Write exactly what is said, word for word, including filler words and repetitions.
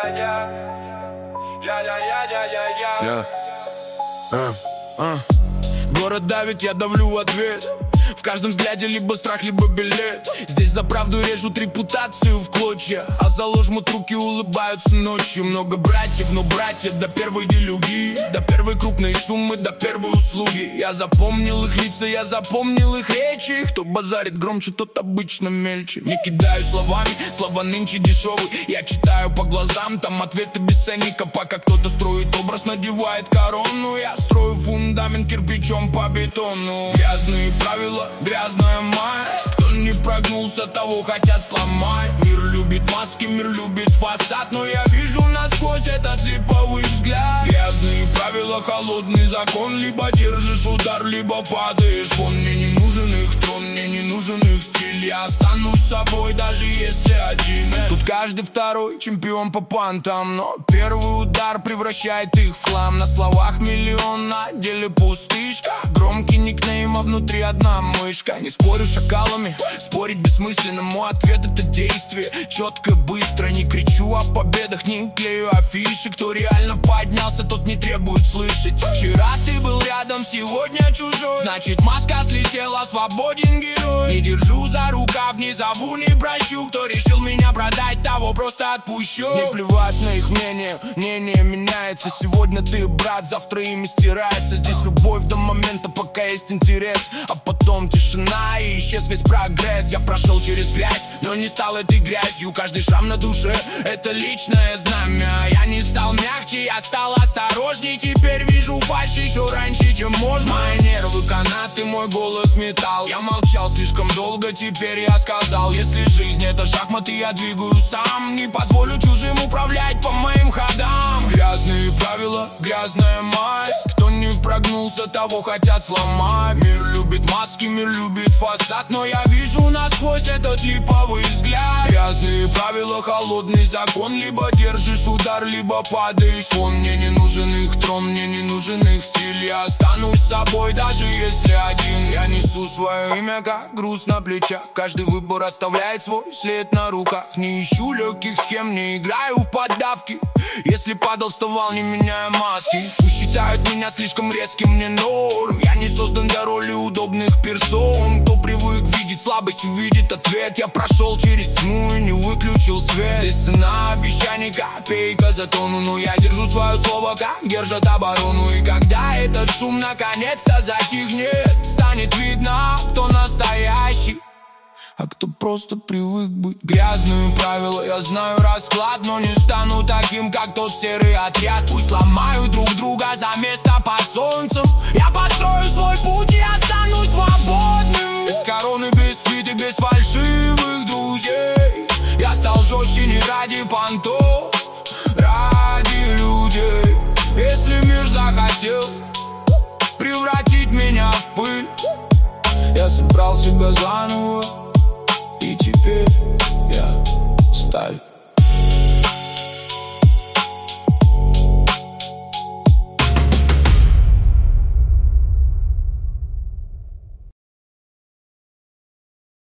Yeah. Uh, uh. Город давит, я давлю в ответ. В каждом взгляде либо страх, либо билет. Здесь за правду режут репутацию в клочья, а за ложь мут руки, улыбаются ночью. Много братьев, но братья до первой делюги, до первой крупной суммы, до первой услуги. Я запомнил их лица, я запомнил их речи. Кто базарит громче, тот обычно мельче. Не кидаю словами, слова нынче дешевые. Я читаю по глазам, там ответы без ценника. Пока кто-то строит образ, надевает корону, я строю фундамент кирпичом по бетону. Грязные правила, грязная мать. Кто не прогнулся, того хотят сломать. Мир любит маски, мир любит фасад, но я вижу насквозь этот липовый взгляд. Грязные правила, холодный закон. Либо держишь удар, либо падаешь вон. Мне не нужен их трон, мне не нужен их стиль. Я останусь собой, даже если один. Тут каждый второй чемпион по пантам, но первый удар превращает их в хлам. На словах миллион, на деле пустышка. Громкий никнейм, а внутри одна мышка. Не спорю с шакалами, спорить бессмысленно. Мой ответ — это действие, четко, быстро. Не кричу о победах, не клею афиши. Кто реально поднялся, тот не требует слышать. Вчера ты был рядом, сегодня чужой. Значит, маска слетела, свободен герой. Не держу за рукав, не зову, не прощу. Кто решил меня продать, того просто отпущу. Не плевать на их мнение, мнение меняется. Сегодня ты брат, завтра ими стирается. Здесь любовь до момента, пока есть интерес, а потом тишина и исчез весь прогресс. Я прошел через грязь, но не стал этой грязью. Каждый шрам на душе — это личное знамя. Я не стал мягче, я стал осторожней. Теперь вижу фальшь еще раньше, чем можно. Мои нервы канаты, мой голос металл. Я молчал слишком долго, теперь я сказал: если жизнь — это шахматы, я двигаю сам. Не позволю чужим управлять по моим ходам. Грязные правила, грязная мать. Кто не прогнулся, того хотят сломать. Мир любит маски, мир любит фасад, но я вижу насквозь этот липовый взгляд. Грязные правила, холодный закон. Либо держишь удар, либо падаешь вон. Мне не нужен их трон, мне не нужен их стиль. Я останусь собой, даже если один. Я несу свое имя, как груз на плечах. Каждый выбор оставляет свой след на руках. Не ищу легких схем, не играю в поддавки. Если падал, вставал, не меняя маски. Пусть считают меня слишком резким, мне норм. Я не создан для роли удобных персон. Кто привык видеть слабость, увидит ответ. Я прошел через тьму и не выключил свет. Здесь цена обещаний, копейка за тонну. Но я держу свое слово, как держат оборону. И когда этот шум наконец-то затихнет, станет видно, кто настоящий, а кто просто привык быть. Грязные правила, я знаю расклад, но не стану таким, как тот серый отряд. Пусть ломают друг друга за место под солнцем. Я